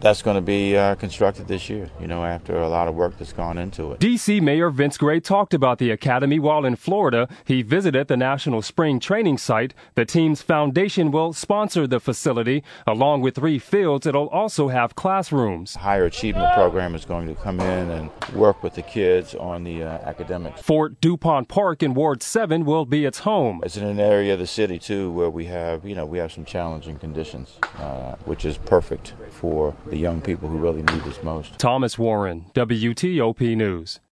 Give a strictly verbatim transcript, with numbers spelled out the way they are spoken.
That's going to be uh, constructed this year, you know, after a lot of work that's gone into it. D C Mayor Vince Gray talked about the academy while in Florida. He visited the National Spring Training Site. The team's foundation will sponsor the facility. Along with three fields, it'll also have classrooms. Higher Achievement Program is going to come in and work with the kids on the uh, academics. Fort DuPont Park in Ward seven will be its home. It's in an area of the city, too, where we have, you know, we have some challenging conditions, uh, which is perfect for the young people who really need this most. Thomas Warren, W T O P News.